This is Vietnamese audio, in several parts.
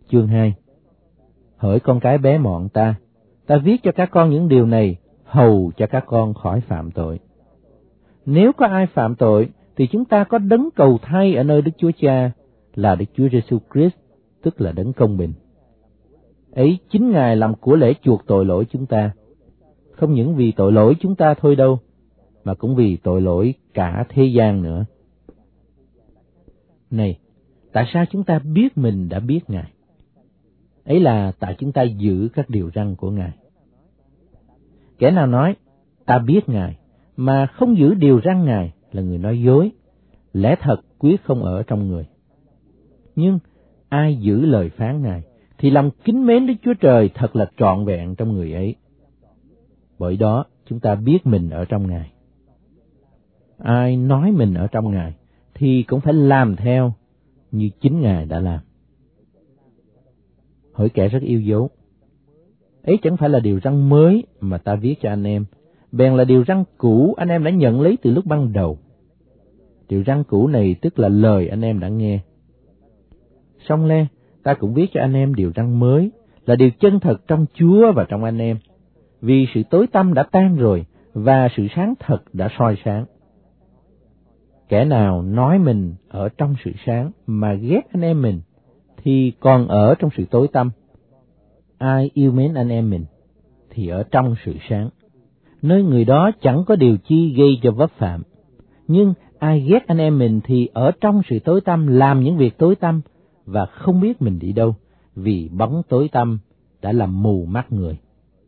chương 2. Hỡi con cái bé mọn ta viết cho các con những điều này, hầu cho các con khỏi phạm tội. Nếu có ai phạm tội, thì chúng ta có đấng cầu thay ở nơi Đức Chúa Cha, là Đức Chúa Giêsu Christ, tức là đấng công bình. Ấy chính Ngài làm của lễ chuộc tội lỗi chúng ta, không những vì tội lỗi chúng ta thôi đâu, mà cũng vì tội lỗi cả thế gian nữa. Này, tại sao chúng ta biết mình đã biết Ngài? Ấy là tại chúng ta giữ các điều răn của Ngài. Kẻ nào nói, ta biết Ngài, mà không giữ điều răn Ngài là người nói dối, lẽ thật quyết không ở trong người. Nhưng ai giữ lời phán Ngài, thì lòng kính mến Đức Chúa Trời thật là trọn vẹn trong người ấy. Bởi đó chúng ta biết mình ở trong Ngài. Ai nói mình ở trong Ngài, thì cũng phải làm theo như chính Ngài đã làm. Hỡi kẻ rất yêu dấu, ấy chẳng phải là điều răn mới mà ta viết cho anh em, bèn là điều răn cũ anh em đã nhận lấy từ lúc ban đầu. Điều răn cũ này tức là lời anh em đã nghe. Song le, ta cũng viết cho anh em điều răn mới, là điều chân thật trong Chúa và trong anh em, vì sự tối tăm đã tan rồi, và sự sáng thật đã soi sáng. Kẻ nào nói mình ở trong sự sáng mà ghét anh em mình, thì còn ở trong sự tối tăm. Ai yêu mến anh em mình, thì ở trong sự sáng, nơi người đó chẳng có điều chi gây cho vấp phạm. Nhưng ai ghét anh em mình thì ở trong sự tối tăm làm những việc tối tăm, và không biết mình đi đâu, vì bóng tối tăm đã làm mù mắt người.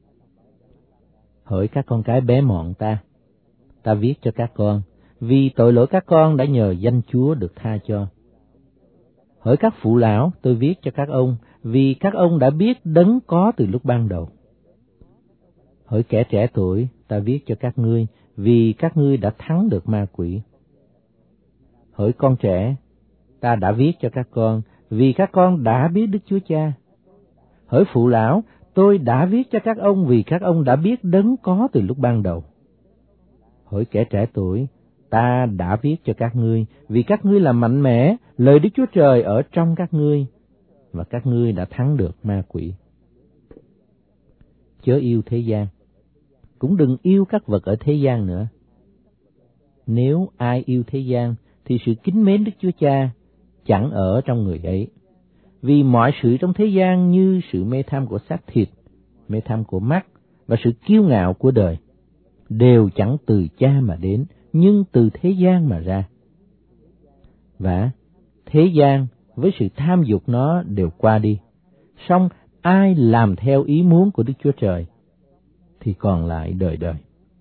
Hỡi các con cái bé mọn ta viết cho các con, vì tội lỗi các con đã nhờ danh Chúa được tha cho. Hỡi các phụ lão, tôi viết cho các ông, vì các ông đã biết đấng có từ lúc ban đầu. Hỡi kẻ trẻ tuổi, ta viết cho các ngươi, vì các ngươi đã thắng được ma quỷ. Hỡi con trẻ, ta đã viết cho các con, vì các con đã biết Đức Chúa Cha. Hỡi phụ lão, tôi đã viết cho các ông, vì các ông đã biết đấng có từ lúc ban đầu. Hỡi kẻ trẻ tuổi, ta đã viết cho các ngươi, vì các ngươi là mạnh mẽ, lời Đức Chúa Trời ở trong các ngươi, và các ngươi đã thắng được ma quỷ. Chớ yêu thế gian, cũng đừng yêu các vật ở thế gian nữa. Nếu ai yêu thế gian, thì sự kính mến Đức Chúa Cha chẳng ở trong người ấy. Vì mọi sự trong thế gian như sự mê tham của xác thịt, mê tham của mắt và sự kiêu ngạo của đời, đều chẳng từ Cha mà đến, nhưng từ thế gian mà ra. Và thế gian với sự tham dục nó đều qua đi, song ai làm theo ý muốn của Đức Chúa Trời thì còn lại đời đời.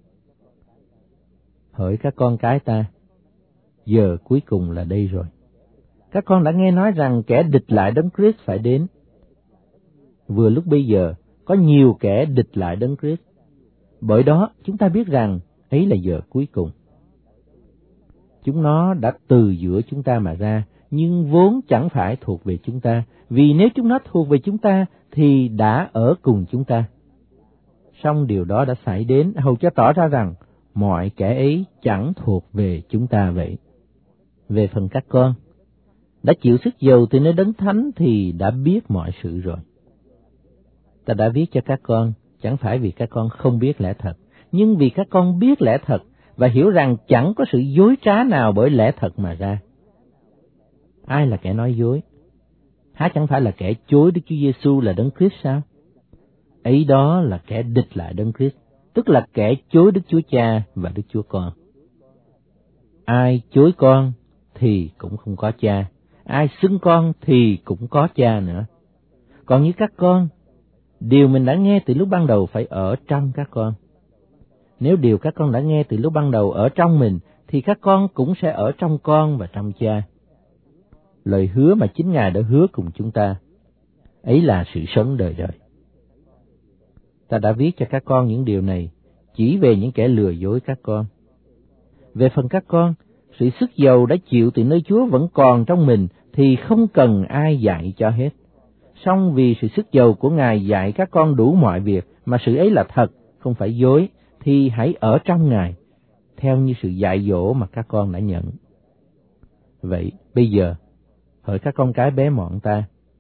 Hỡi các con cái ta, giờ cuối cùng là đây rồi. Các con đã nghe nói rằng kẻ địch lại đấng Christ phải đến. Vừa lúc bây giờ có nhiều kẻ địch lại đấng Christ. Bởi đó chúng ta biết rằng ấy là giờ cuối cùng. Chúng nó đã từ giữa chúng ta mà ra, nhưng vốn chẳng phải thuộc về chúng ta, vì nếu chúng nó thuộc về chúng ta thì đã ở cùng chúng ta. Song điều đó đã xảy đến hầu cho tỏ ra rằng mọi kẻ ấy chẳng thuộc về chúng ta vậy. Về phần các con, đã chịu sức dầu từ nơi đấng thánh thì đã biết mọi sự rồi. Ta đã viết cho các con, chẳng phải vì các con không biết lẽ thật, nhưng vì các con biết lẽ thật và hiểu rằng chẳng có sự dối trá nào bởi lẽ thật mà ra. Ai là kẻ nói dối? Há chẳng phải là kẻ chối Đức Chúa Giêsu là đấng Christ sao? Ấy đó là kẻ địch lại đấng Christ, tức là kẻ chối Đức Chúa Cha và Đức Chúa Con. Ai chối con thì cũng không có Cha, ai xưng con thì cũng có Cha nữa. Còn như các con, điều mình đã nghe từ lúc ban đầu phải ở trong các con. Nếu điều các con đã nghe từ lúc ban đầu ở trong mình, thì các con cũng sẽ ở trong con và trong Cha. Lời hứa mà chính Ngài đã hứa cùng chúng ta, ấy là sự sống đời đời. Ta đã viết cho các con những điều này, chỉ về những kẻ lừa dối các con. Về phần các con, sự sức dầu đã chịu từ nơi Chúa vẫn còn trong mình, thì không cần ai dạy cho hết. Song vì sự sức dầu của Ngài dạy các con đủ mọi việc, mà sự ấy là thật, không phải dối, thì hãy ở trong Ngài, theo như sự dạy dỗ mà các con đã nhận. Vậy, bây giờ, hỡi các con cái bé mọn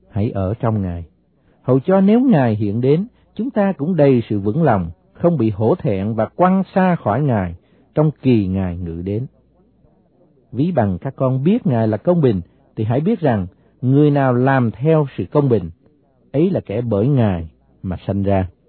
hãy ở trong Ngài, hầu cho nếu Ngài hiện đến, chúng ta cũng đầy sự vững lòng, không bị hổ thẹn và quăng xa khỏi Ngài trong kỳ Ngài ngự đến. Ví bằng các con biết Ngài là công bình, thì hãy biết rằng người nào làm theo sự công bình, ấy là kẻ bởi Ngài mà sanh ra.